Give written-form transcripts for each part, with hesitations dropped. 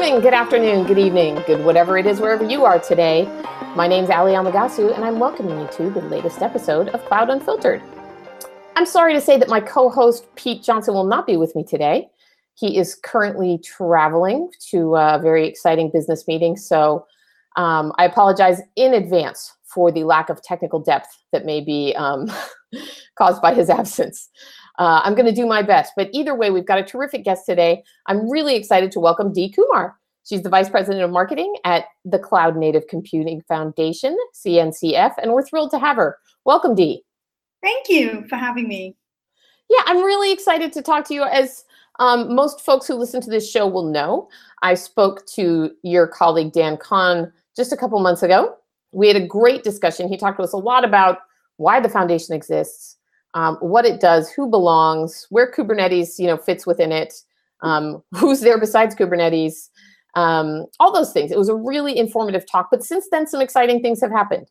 morning, good afternoon, good evening, good whatever it is wherever you are today. My name's Ali Almagasu, and I'm welcoming you to the latest episode of Cloud Unfiltered. I'm sorry to say that my co-host Pete Johnson will not be with me today. He is currently traveling to a very exciting business meeting, so I apologize in advance for the lack of technical depth that may be caused by his absence. I'm going to do my best, but either way, we've got a terrific guest today. I'm really excited to welcome Dee Kumar. She's the Vice President of Marketing at the Cloud Native Computing Foundation, CNCF, and we're thrilled to have her. Welcome, Dee. Thank you for having me. Yeah, I'm really excited to talk to you. As most folks who listen to this show will know, I spoke to your colleague, Dan Kahn, just a couple months ago. We had a great discussion. He talked to us a lot about why the foundation exists, what it does, who belongs, where Kubernetes, fits within it, who's there besides Kubernetes, all those things. It was a really informative talk. But since then, some exciting things have happened.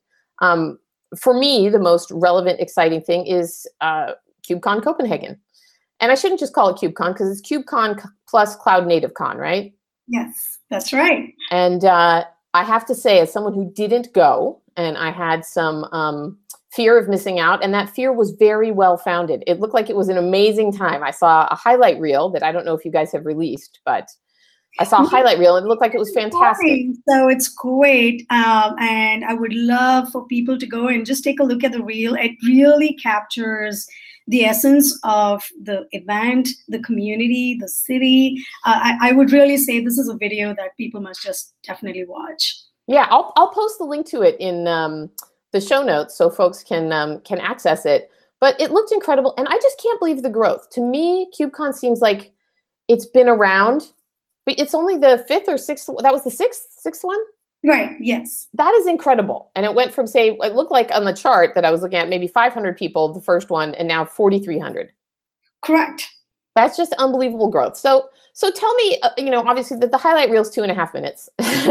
For me, the most relevant, exciting thing is KubeCon Copenhagen. And I shouldn't just call it KubeCon because it's KubeCon plus Cloud Native Con, right? Yes, that's right. And I have to say, as someone who didn't go, and I had some fear of missing out, and that fear was very well founded. It looked like it was an amazing time. I saw a highlight reel that I don't know if you guys have released, but I saw a highlight reel and it looked like it was fantastic. So it's great. And I would love for people to go and just take a look at the reel. It really captures the essence of the event, the community, the city. I would really say this is a video that people must just definitely watch. Yeah, I'll post the link to it in the show notes so folks can access it. But it looked incredible, and I just can't believe the growth. To me, KubeCon seems like it's been around, but it's only the fifth or sixth. That was the sixth one? Right, yes. That is incredible. And it went from, say, it looked like on the chart that I was looking at, maybe 500 people, the first one, and now 4,300. Correct. That's just unbelievable growth. So tell me, obviously the highlight reel is 2.5 minutes.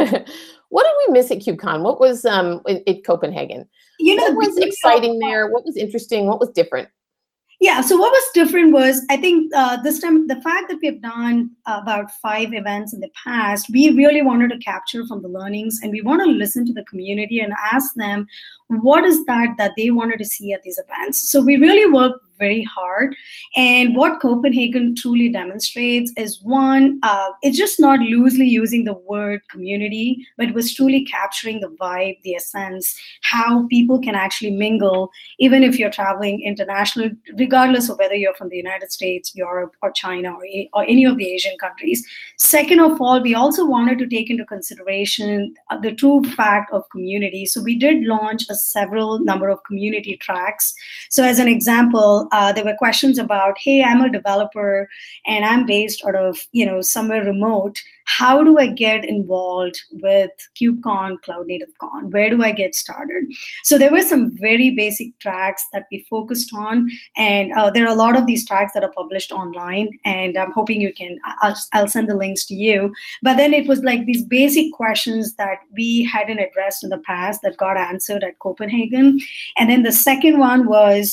What did we miss at KubeCon? What was at Copenhagen? What was exciting there? What was interesting? What was different? Yeah, so what was different was, I think this time, the fact that we've done about 5 events in the past, we really wanted to capture from the learnings, and we want to listen to the community and ask them what is that they wanted to see at these events. So we really worked very hard. And what Copenhagen truly demonstrates is, one, it's just not loosely using the word community, but it was truly capturing the vibe, the essence, how people can actually mingle, even if you're traveling international, regardless of whether you're from the United States, Europe, or China, or any of the Asian countries. Second of all, we also wanted to take into consideration the true fact of community. So we did launch several number of community tracks. So as an example, there were questions about, hey, I'm a developer and I'm based out of, somewhere remote. How do I get involved with KubeCon, Cloud Native Con? Where do I get started? So there were some very basic tracks that we focused on. And there are a lot of these tracks that are published online. And I'm hoping you can, I'll send the links to you. But then it was like these basic questions that we hadn't addressed in the past that got answered at Copenhagen. And then the second one was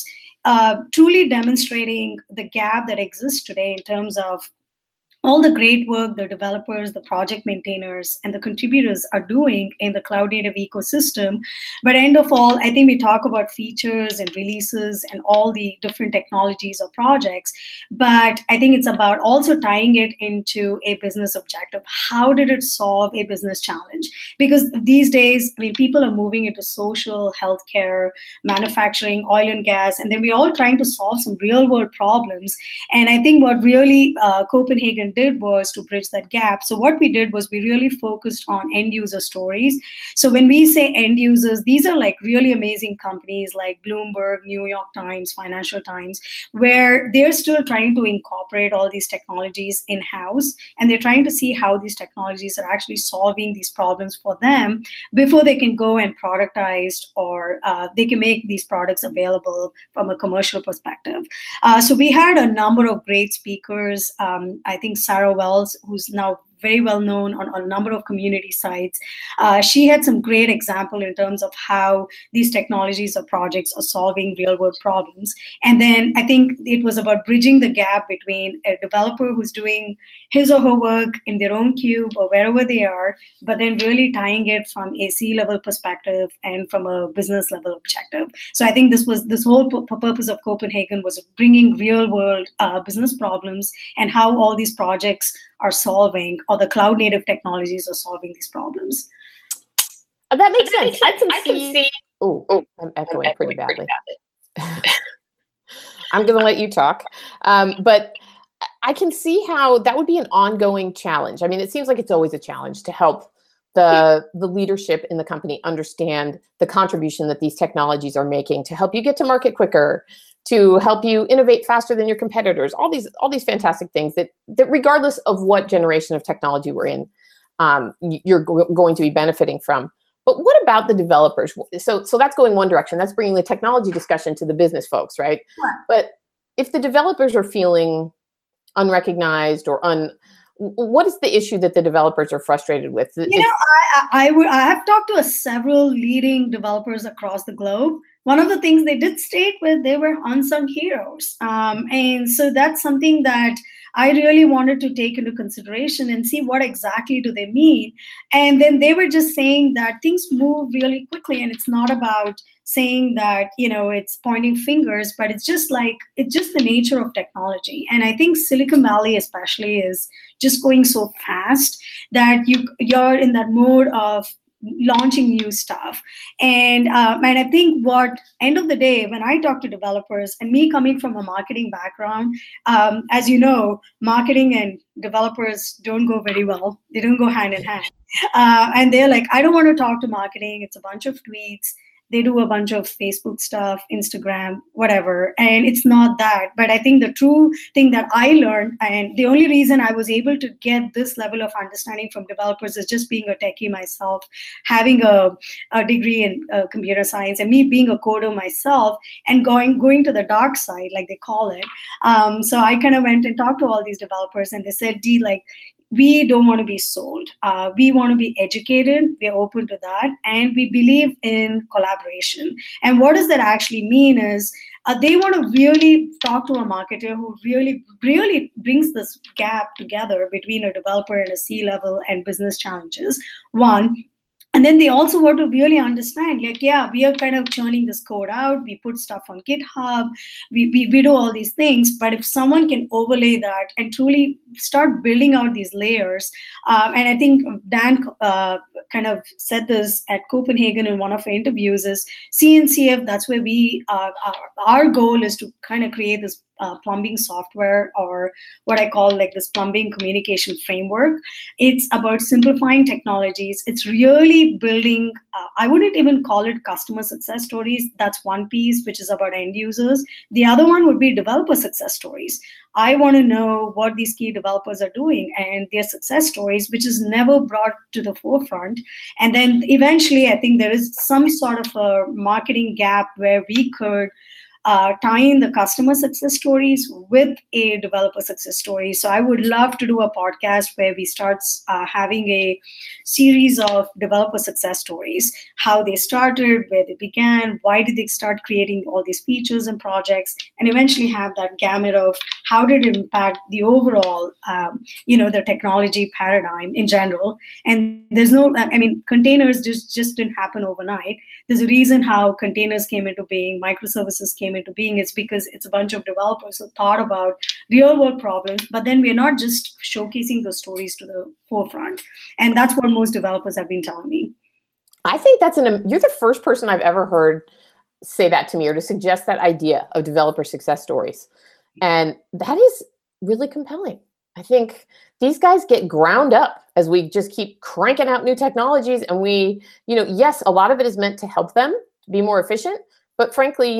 truly demonstrating the gap that exists today in terms of all the great work the developers, the project maintainers, and the contributors are doing in the cloud native ecosystem. But end of all, I think we talk about features and releases and all the different technologies or projects. But I think it's about also tying it into a business objective. How did it solve a business challenge? Because these days, people are moving into social, healthcare, manufacturing, oil and gas, and then we're all trying to solve some real world problems. And I think what really Copenhagen did was to bridge that gap. So what we did was we really focused on end user stories. So when we say end users, these are like really amazing companies like Bloomberg, New York Times, Financial Times, where they're still trying to incorporate all these technologies in-house, and they're trying to see how these technologies are actually solving these problems for them before they can go and productize, or they can make these products available from a commercial perspective. So we had a number of great speakers. I think Sarah Wells, who's now very well known on a number of community sites. She had some great example in terms of how these technologies or projects are solving real world problems. And then I think it was about bridging the gap between a developer who's doing his or her work in their own cube or wherever they are, but then really tying it from a C-level perspective and from a business level objective. So I think this whole purpose of Copenhagen was bringing real world business problems and how all these projects are solving, or the cloud native technologies are solving these problems. That makes sense. I can see. Oh, I'm echoing pretty badly. I'm going to let you talk. But I can see how that would be an ongoing challenge. I mean, it seems like it's always a challenge to help the leadership in the company understand the contribution that these technologies are making to help you get to market quicker, to help you innovate faster than your competitors, all these fantastic things that regardless of what generation of technology we're in, you're going to be benefiting from. But what about the developers? So that's going one direction. That's bringing the technology discussion to the business folks, right? Sure. But if the developers are feeling unrecognized or what is the issue that the developers are frustrated with? I have talked to several leading developers across the globe. One of the things they did state was they were unsung heroes. And so that's something that I really wanted to take into consideration and see what exactly do they mean. And then they were just saying that things move really quickly, and it's not about saying that, it's pointing fingers, but it's just the nature of technology. And I think Silicon Valley especially is just going so fast that you're in that mode of launching new stuff. And I think what end of the day, when I talk to developers, and me coming from a marketing background, as you know, marketing and developers don't go very well. They don't go hand in hand. And they're like, I don't want to talk to marketing. It's a bunch of tweets. They do a bunch of Facebook stuff, Instagram, whatever. And it's not that. But I think the true thing that I learned, and the only reason I was able to get this level of understanding from developers is just being a techie myself, having a degree in computer science, and me being a coder myself, and going to the dark side, like they call it. So I kind of went and talked to all these developers, and they said, Dee, we don't want to be sold. We want to be educated. We're open to that. And we believe in collaboration. And what does that actually mean is they want to really talk to a marketer who really, really brings this gap together between a developer and a C-level and business challenges. One. And then they also want to really understand, we are kind of churning this code out. We put stuff on GitHub. We do all these things. But if someone can overlay that and truly start building out these layers, and I think Dan kind of said this at Copenhagen in one of our interviews, is CNCF, that's where our goal is to kind of create this plumbing software, or what I call this plumbing communication framework. It's about simplifying technologies. It's really building, I wouldn't even call it customer success stories. That's one piece, which is about end users. The other one would be developer success stories. I want to know what these key developers are doing and their success stories, which is never brought to the forefront. And then eventually, I think there is some sort of a marketing gap where we could tie in the customer success stories with a developer success story. So I would love to do a podcast where we start having a series of developer success stories, how they started, where they began, why did they start creating all these features and projects, and eventually have that gamut of how did it impact the overall, the technology paradigm in general. And there's containers just didn't happen overnight. There's a reason how containers came into being, microservices came into being. It's because it's a bunch of developers who thought about real world problems, but then we're not just showcasing those stories to the forefront. And that's what most developers have been telling me. I think you're the first person I've ever heard say that to me, or to suggest that idea of developer success stories. And that is really compelling. I think these guys get ground up as we just keep cranking out new technologies. And yes, a lot of it is meant to help them be more efficient. But frankly,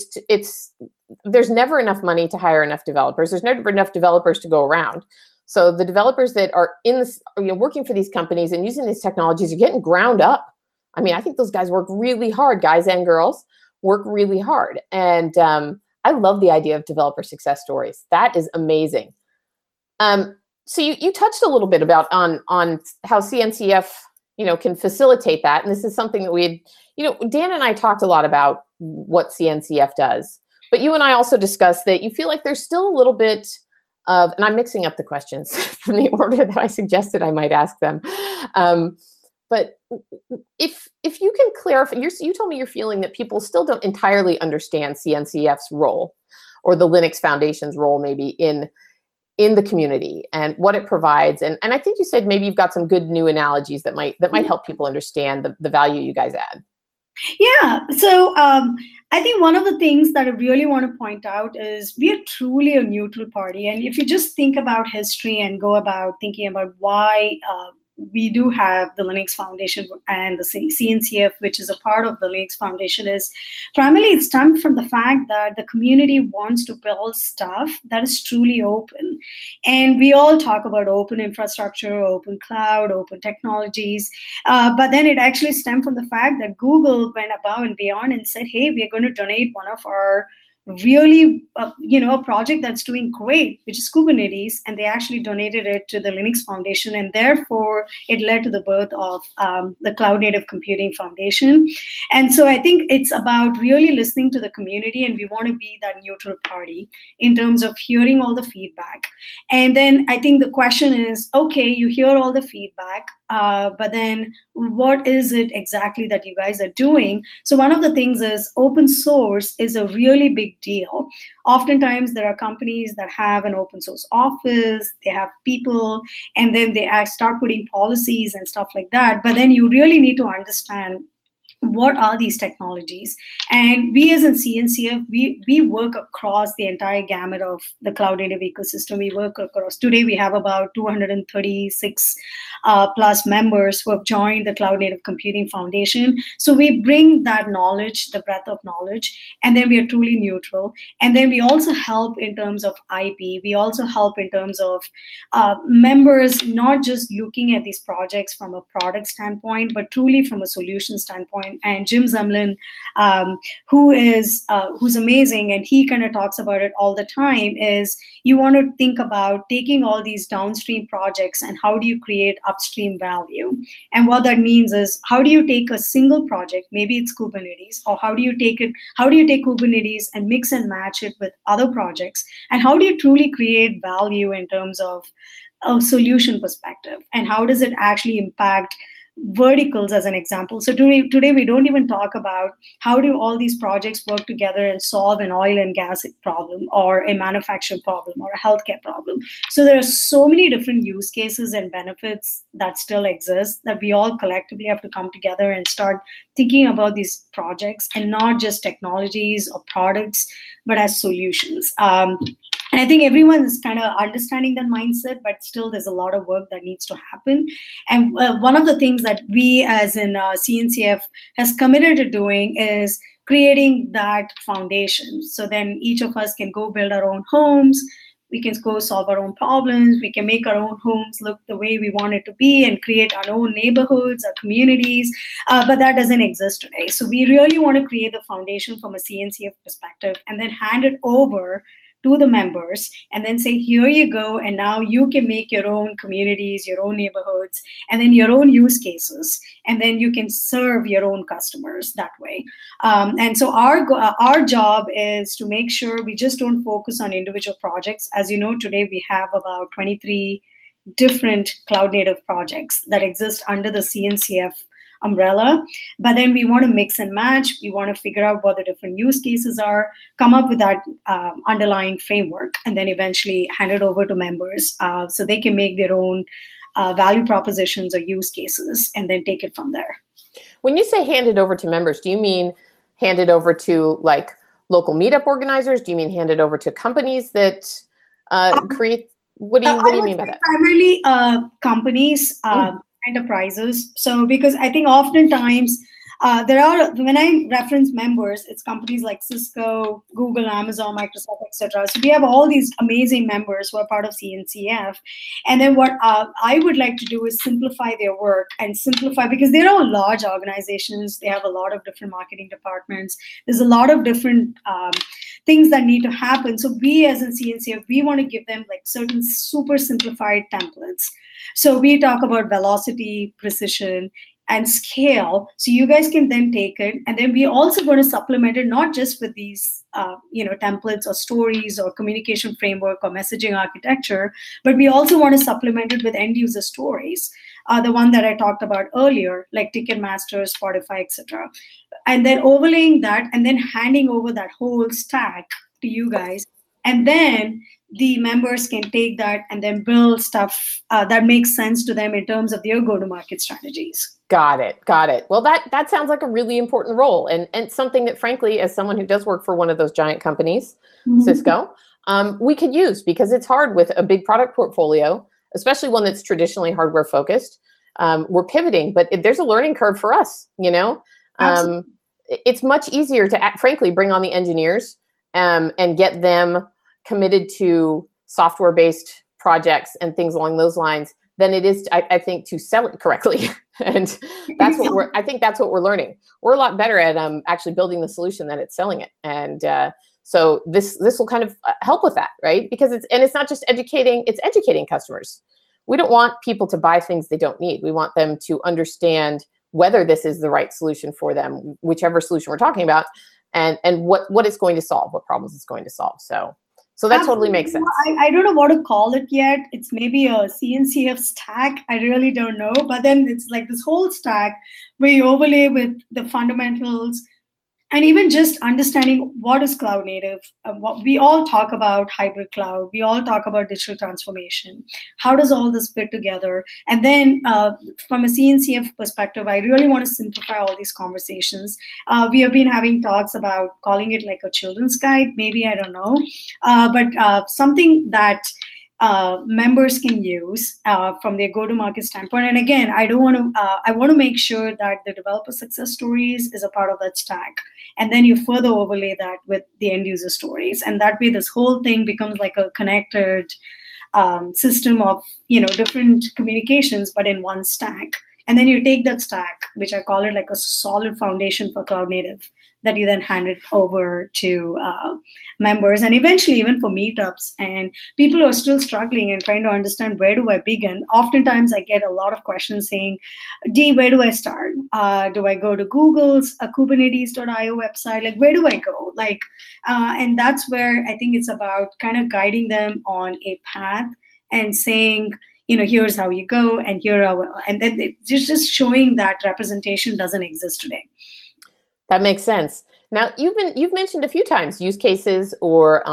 there's never enough money to hire enough developers. There's never enough developers to go around. So the developers that are in this, working for these companies and using these technologies are getting ground up. I mean, I think those guys work really hard, guys and girls work really hard. And I love the idea of developer success stories. That is amazing. So you touched a little bit about on how CNCF, can facilitate that. And this is something that Dan and I talked a lot about what CNCF does. But you and I also discussed that you feel like there's still a little bit of, and I'm mixing up the questions from the order that I suggested I might ask them. But if you can clarify, you told me you're feeling that people still don't entirely understand CNCF's role, or the Linux Foundation's role maybe in the community and what it provides. And I think you said maybe you've got some good new analogies that might help people understand the value you guys add. Yeah. So I think one of the things that I really want to point out is we are truly a neutral party. And if you just think about history and go about thinking about why we do have the Linux Foundation and the CNCF, which is a part of the Linux Foundation, is primarily it stemmed from the fact that the community wants to build stuff that is truly open. And we all talk about open infrastructure, open cloud, open technologies. But then it actually stemmed from the fact that Google went above and beyond and said, hey, we're going to donate one of our really, a project that's doing great, which is Kubernetes, and they actually donated it to the Linux Foundation, and therefore it led to the birth of the Cloud Native Computing Foundation. And so I think it's about really listening to the community, and we want to be that neutral party in terms of hearing all the feedback. And then I think the question is, okay, you hear all the feedback, but then what is it exactly that you guys are doing? So one of the things is open source is a really big deal. Oftentimes there are companies that have an open source office, they have people, and then they start putting policies and stuff like that. But then you really need to understand what are these technologies. And we as in CNCF, we work across the entire gamut of the cloud native ecosystem. We work across, today we have about 236 plus members who have joined the Cloud Native Computing Foundation. So we bring that knowledge, the breadth of knowledge, and then we are truly neutral. And then we also help in terms of IP. We also help in terms of members not just looking at these projects from a product standpoint, but truly from a solution standpoint. And Jim Zemlin, who's amazing, and he kind of talks about it all the time, is you want to think about taking all these downstream projects and how do you create upstream value. And what that means is, how do you take a single project, maybe it's Kubernetes, or how do you take Kubernetes and mix and match it with other projects, and how do you truly create value in terms of a solution perspective, and how does it actually impact verticals, as an example. So today we don't even talk about how do all these projects work together and solve an oil and gas problem, or a manufacturing problem, or a healthcare problem. So there are so many different use cases and benefits that still exist that we all collectively have to come together and start thinking about these projects, and not just technologies or products, but as solutions. And I think everyone is kind of understanding that mindset, but still there's a lot of work that needs to happen. And one of the things that we as in CNCF has committed to doing is creating that foundation. So then each of us can go build our own homes. We can go solve our own problems. We can make our own homes look the way we want it to be and create our own neighborhoods, our communities. But that doesn't exist today. So we really want to create the foundation from a CNCF perspective, and then hand it over to the members, and then say, here you go, and now you can make your own communities, your own neighborhoods, and then your own use cases, and then you can serve your own customers that way. And so our job is to make sure we just don't focus on individual projects. As you know, today we have about 23 different cloud native projects that exist under the CNCF umbrella, but then we want to mix and match. We want to figure out what the different use cases are, come up with that underlying framework, and then eventually hand it over to members so they can make their own value propositions or use cases, and then take it from there. When you say hand it over to members, do you mean hand it over to like local meetup organizers? Do you mean hand it over to companies that create? What do you mean by that? Primarily companies. Enterprises. So because I think oftentimes when I reference members, it's companies like Cisco, Google, Amazon, Microsoft, etc. So we have all these amazing members who are part of CNCF. And then what I would like to do is simplify their work and simplify, because they're all large organizations. They have a lot of different marketing departments. There's a lot of different things that need to happen. So we as in CNCF, we want to give them like certain super simplified templates. So we talk about velocity, precision, and scale. So you guys can then take it, and then we're also going to supplement it not just with these templates or stories or communication framework or messaging architecture, but we also want to supplement it with end user stories, the one that I talked about earlier, like Ticketmaster, Spotify, etc. And then overlaying that and then handing over that whole stack to you guys. And then the members can take that and then build stuff that makes sense to them in terms of their go-to-market strategies. Got it. Well, that sounds like a really important role, and something that, frankly, as someone who does work for one of those giant companies, Cisco, we could use, because it's hard with a big product portfolio, especially one that's traditionally hardware focused. We're pivoting, but there's a learning curve for us. It's much easier to, frankly, bring on the engineers and get them committed to software-based projects and things along those lines than it is, I think, to sell it correctly. And that's what I think that's what we're learning. We're a lot better at actually building the solution than at selling it. And so this will kind of help with that, right? Because it's not just educating, it's educating customers. We don't want people to buy things they don't need. We want them to understand whether this is the right solution for them, whichever solution we're talking about, and what it's going to solve, what problems it's going to solve. So that totally makes sense. I don't know what to call it yet. It's maybe a CNCF stack. I really don't know. But then it's like this whole stack where you overlay with the fundamentals, and even just understanding what is cloud native. What we all talk about hybrid cloud. We all talk about digital transformation. How does all this fit together? And then from a CNCF perspective, I really want to simplify all these conversations. We have been having talks about calling it like a children's guide. Maybe, I don't know. But something that members can use from their go-to-market standpoint. And again, I want to make sure that the developer success stories is a part of that stack. And then you further overlay that with the end user stories. And that way this whole thing becomes like a connected system of, different communications, but in one stack. And then you take that stack, which I call it like a solid foundation for cloud native, that you then hand it over to members, and eventually even for meetups. And people who are still struggling and trying to understand, where do I begin? Oftentimes I get a lot of questions saying, Dee, where do I start? Do I go to Google's Kubernetes.io website? Like, where do I go? And that's where I think it's about kind of guiding them on a path and saying, here's how you go, and and then just showing that representation doesn't exist today. That makes sense. Now, you've mentioned a few times use cases or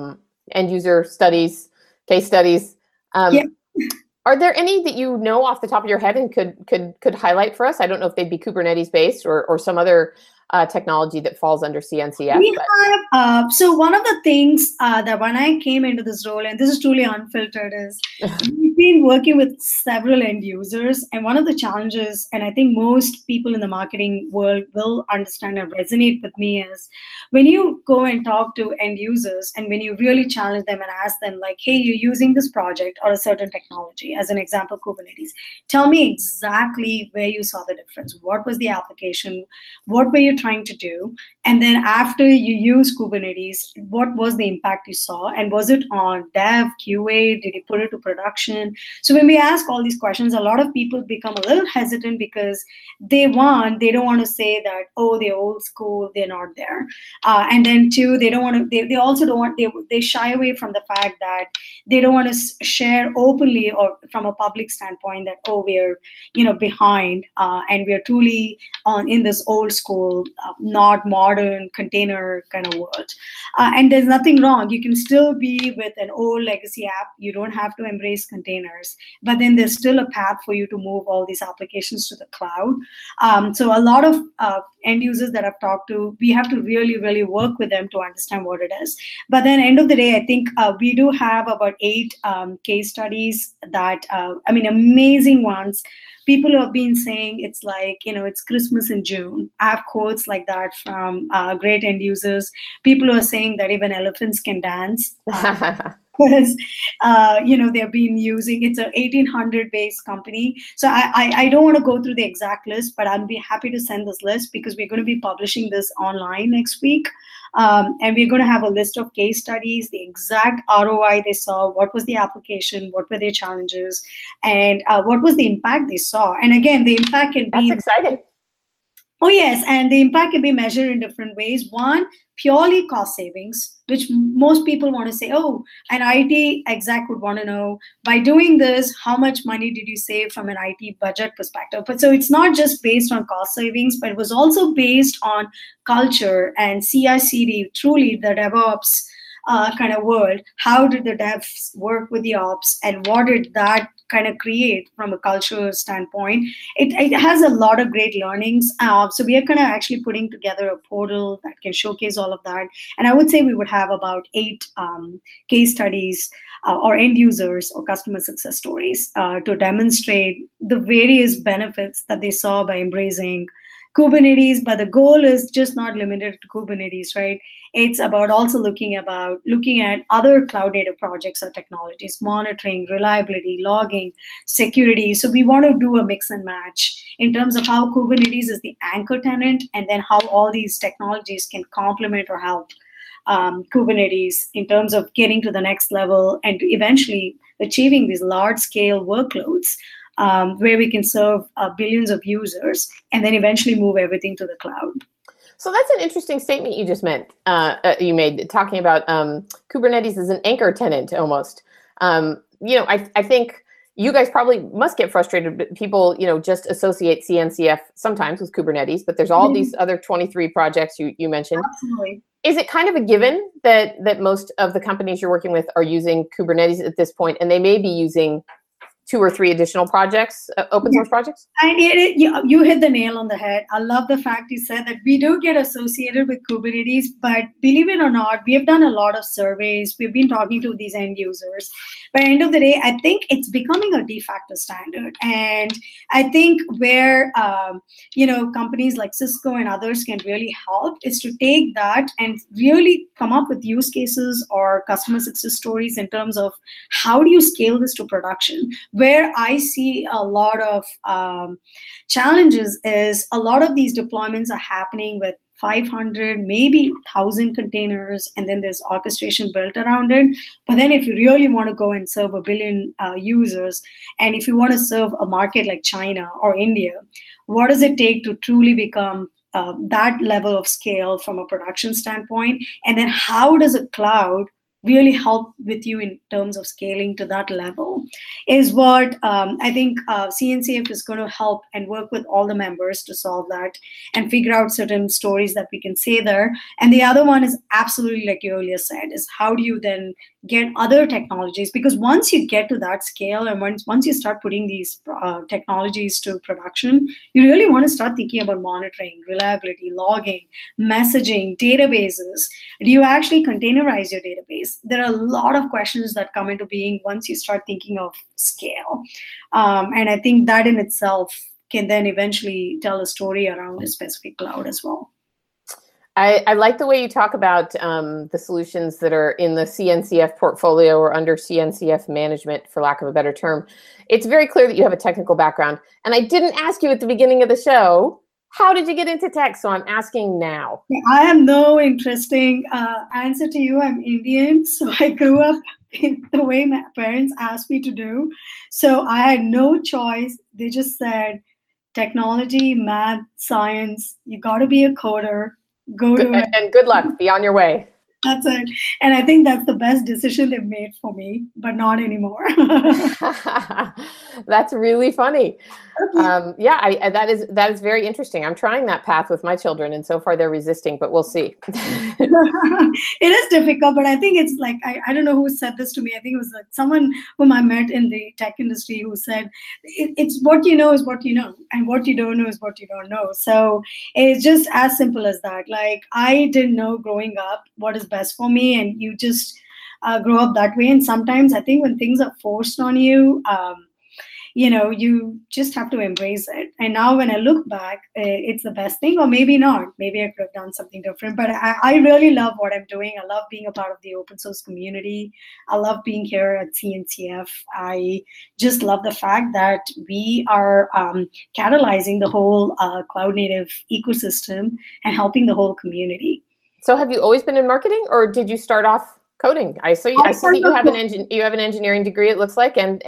end user studies, case studies. Yeah. Are there any that you know off the top of your head and could highlight for us? I don't know if they'd be Kubernetes based or some other technology that falls under CNCF. We have, so one of the things that when I came into this role, and this is truly unfiltered, is we've been working with several end users. And one of the challenges, and I think most people in the marketing world will understand and resonate with me, is when you go and talk to end users and when you really challenge them and ask them like, hey, you're using this project or a certain technology, as an example, Kubernetes. Tell me exactly where you saw the difference. What was the application? What were you trying to do? And then after you use Kubernetes, what was the impact you saw? And was it on dev, QA? Did you put it to production? So when we ask all these questions, a lot of people become a little hesitant because they don't want to say that, oh, they're old school, they're not there. And then two, they also don't want, they shy away from the fact that they don't want to share openly or from a public standpoint that, oh, we're, behind and we're truly in this old school, not modern container kind of world. And there's nothing wrong. You can still be with an old legacy app. You don't have to embrace containers, but then there's still a path for you to move all these applications to the cloud. So a lot of end users that I've talked to, we have to really, really work with them to understand what it is. But then end of the day, I think we do have about 8 case studies that, amazing ones. People who have been saying it's like, it's Christmas in June. I have quotes like that from great end users. People who are saying that even elephants can dance. Because they've been using, it's a 1800 based company. So I don't want to go through the exact list, but I'll be happy to send this list because we're going to be publishing this online next week. And we're going to have a list of case studies, the exact ROI they saw, what was the application, what were their challenges, and what was the impact they saw. And again, the impact can be— That's exciting. Oh, yes. And the impact can be measured in different ways. One, purely cost savings, which most people want to say, oh, an IT exec would want to know, by doing this, how much money did you save from an IT budget perspective? But so it's not just based on cost savings, but it was also based on culture and CI/CD, truly the DevOps kind of world. How did the devs work with the ops, and what did that kind of create from a cultural standpoint? It has a lot of great learnings. So we are kind of actually putting together a portal that can showcase all of that. And I would say we would have about 8 case studies or end users or customer success stories to demonstrate the various benefits that they saw by embracing Kubernetes. But the goal is just not limited to Kubernetes, right? It's about also looking at other cloud native projects or technologies, monitoring, reliability, logging, security. So we want to do a mix and match in terms of how Kubernetes is the anchor tenant, and then how all these technologies can complement or help Kubernetes in terms of getting to the next level and eventually achieving these large scale workloads where we can serve billions of users and then eventually move everything to the cloud. So that's an interesting statement you just you made, talking about Kubernetes as an anchor tenant almost. I think you guys probably must get frustrated, but people, just associate CNCF sometimes with Kubernetes, but there's all these other 23 projects you mentioned. Absolutely. Is it kind of a given that most of the companies you're working with are using Kubernetes at this point, and they may be using 2 or 3 additional projects, open source projects? And you hit the nail on the head. I love the fact you said that we do get associated with Kubernetes, but believe it or not, we have done a lot of surveys. We've been talking to these end users. By the end of the day, I think it's becoming a de facto standard. And I think where, companies like Cisco and others can really help is to take that and really come up with use cases or customer success stories in terms of how do you scale this to production. Where I see a lot of challenges is a lot of these deployments are happening with 500, maybe 1,000 containers, and then there's orchestration built around it. But then if you really want to go and serve 1 billion users, and if you want to serve a market like China or India, what does it take to truly become that level of scale from a production standpoint? And then how does a cloud really help with you in terms of scaling to that level is what I think CNCF is going to help and work with all the members to solve that and figure out certain stories that we can say there. And the other one is absolutely like you earlier said, is how do you then get other technologies? Because once you get to that scale and once you start putting these technologies to production, you really want to start thinking about monitoring, reliability, logging, messaging, databases. Do you actually containerize your database? There are a lot of questions that come into being once you start thinking of scale. And I think that in itself can then eventually tell a story around a specific cloud as well. I like the way you talk about the solutions that are in the CNCF portfolio or under CNCF management, for lack of a better term. It's very clear that you have a technical background. And I didn't ask you at the beginning of the show, how did you get into tech? So I'm asking now. I have no interesting answer to you. I'm Indian, so I grew up in the way my parents asked me to do. So I had no choice. They just said, technology, math, science, you got to be a coder. Go to it. And good luck. Be on your way. That's it. And I think that's the best decision they've made for me, but not anymore. That's really funny. Yeah, that is very interesting. I'm trying that path with my children, and so far they're resisting, but we'll see. It is difficult, but I think it's like, I don't know who said this to me. I think it was like someone whom I met in the tech industry who said, it's what you know is what you know, and what you don't know is what you don't know. So it's just as simple as that. Like, I didn't know growing up what is best for me, and you just grow up that way. And sometimes I think when things are forced on you, you just have to embrace it. And now when I look back, it's the best thing, or maybe not. Maybe I could have done something different. But I really love what I'm doing. I love being a part of the open source community. I love being here at CNCF. I just love the fact that we are catalyzing the whole cloud native ecosystem and helping the whole community. So have you always been in marketing, or did you start off coding? I see that you have an engineering degree, it looks like, and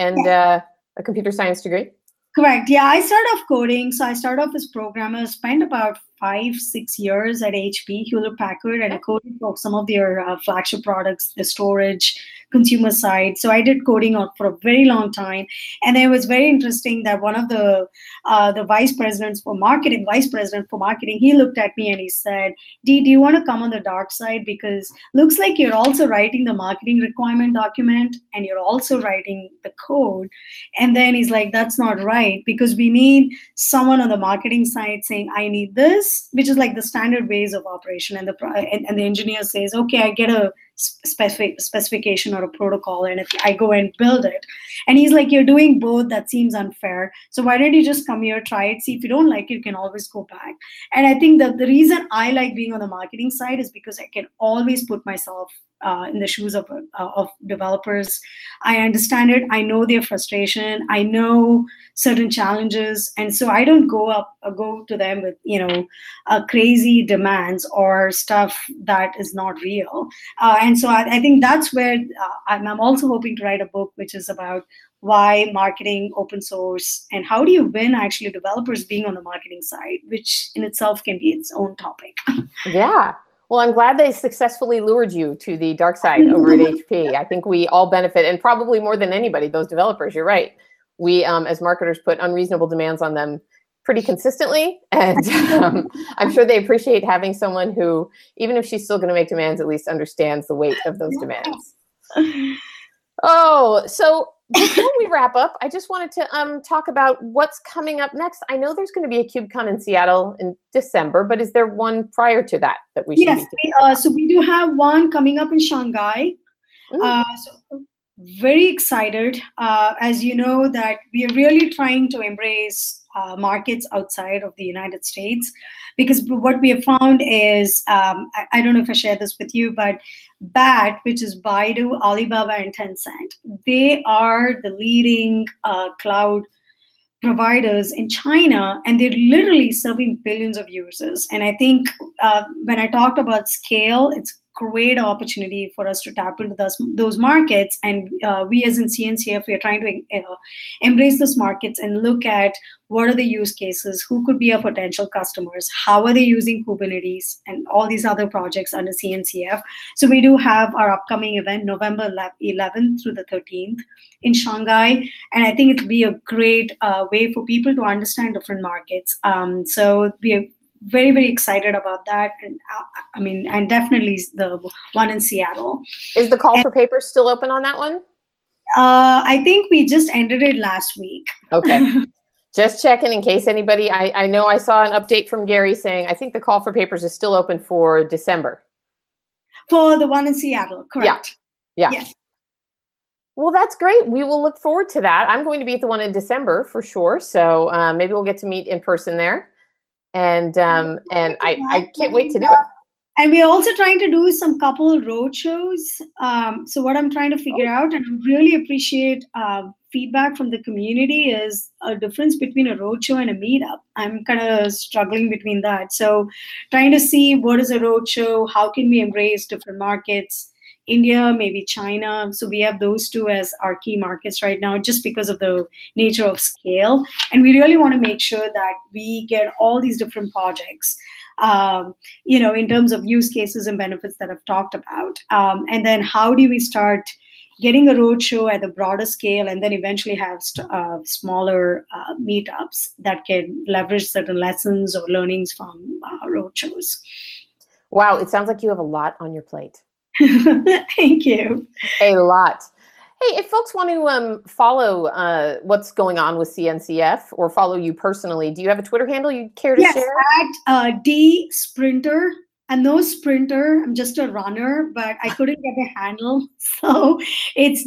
a computer science degree. Correct. Yeah, I started off coding. So I started off as programmer, spent about 5-6 years at HP, Hewlett Packard, and I coded for some of their flagship products, the storage, consumer side. So I did coding for a very long time. And it was very interesting that one of the vice president for marketing, he looked at me and he said, Dee, do you want to come on the dark side? Because looks like you're also writing the marketing requirement document and you're also writing the code. And then he's like, that's not right, because we need someone on the marketing side saying, I need this, which is like the standard ways of operation. And the engineer says, okay, I get a specification or a protocol, and if I go and build it. And he's like, you're doing both, that seems unfair. So why don't you just come here, try it, see if you don't like it, you can always go back. And I think that the reason I like being on the marketing side is because I can always put myself in the shoes of developers. I understand it. I know their frustration. I know certain challenges, and so I don't go to them with crazy demands or stuff that is not real. And so I think that's where I'm also hoping to write a book, which is about why marketing, open source, and how do you win actually developers being on the marketing side, which in itself can be its own topic. Yeah. Well, I'm glad they successfully lured you to the dark side over at HP. I think we all benefit, and probably more than anybody, those developers. You're right. We, as marketers, put unreasonable demands on them pretty consistently, and I'm sure they appreciate having someone who, even if she's still going to make demands, at least understands the weight of those demands. Oh, so before we wrap up, I just wanted to talk about what's coming up next. I know there's going to be a KubeCon in Seattle in December, but is there one prior to that we should be doing? So we do have one coming up in Shanghai. So very excited. As you know, that we are really trying to embrace markets outside of the United States, because what we have found is, I don't know if I shared this with you, but BAT, which is Baidu, Alibaba, and Tencent, they are the leading cloud providers in China, and they're literally serving billions of users. And I think when I talked about scale, it's great opportunity for us to tap into those markets. And we as in CNCF, we are trying to embrace those markets and look at what are the use cases, who could be our potential customers, how are they using Kubernetes, and all these other projects under CNCF. So we do have our upcoming event, November 11th through the 13th in Shanghai. And I think it'll be a great way for people to understand different markets. So we are very, very excited about that. And and definitely the one in Seattle. Is the call for papers still open on that one? I think we just ended it last week. Okay. Just checking in case anybody, I know I saw an update from Gary saying, I think the call for papers is still open for December. For the one in Seattle, correct. Yeah. Yes. Well, that's great. We will look forward to that. I'm going to be at the one in December for sure. So maybe we'll get to meet in person there. And I can't wait to do it. And we're also trying to do some couple road shows. So what I'm trying to figure out, and I really appreciate feedback from the community, is a difference between a roadshow and a meetup. I'm kind of struggling between that. So trying to see what is a roadshow, how can we embrace different markets, India, maybe China. So we have those two as our key markets right now, just because of the nature of scale. And we really want to make sure that we get all these different projects, in terms of use cases and benefits that I've talked about. And then how do we start getting a roadshow at a broader scale, and then eventually have smaller meetups that can leverage certain lessons or learnings from roadshows. Wow, it sounds like you have a lot on your plate. Thank you. A lot. Hey, if folks want to follow what's going on with CNCF or follow you personally, do you have a Twitter handle you'd care to share? At D Sprinter. I'm no sprinter. I'm just a runner, but I couldn't get the handle. So it's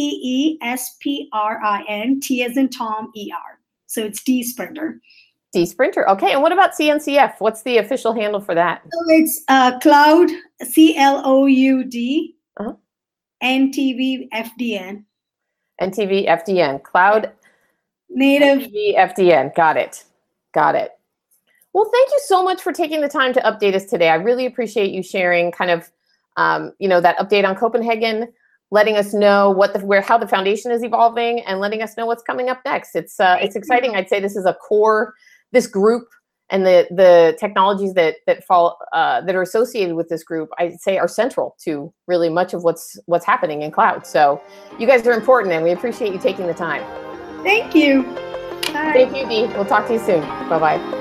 DEESPRIN, T as in Tom, ER. So it's D Sprinter. D Sprinter. Okay. And what about CNCF? What's the official handle for that? So it's Cloud, CLOUD, NTV FDN. NTV FDN. Cloud Native. NTV FDN. Got it. Got it. Well, thank you so much for taking the time to update us today. I really appreciate you sharing kind of, that update on Copenhagen, letting us know how the foundation is evolving, and letting us know what's coming up next. It's exciting. I'd say this is a core, this group and the technologies that are associated with this group, I'd say, are central to really much of what's happening in cloud. So you guys are important, and we appreciate you taking the time. Thank you. Bye. Thank you, Dee. We'll talk to you soon. Bye-bye.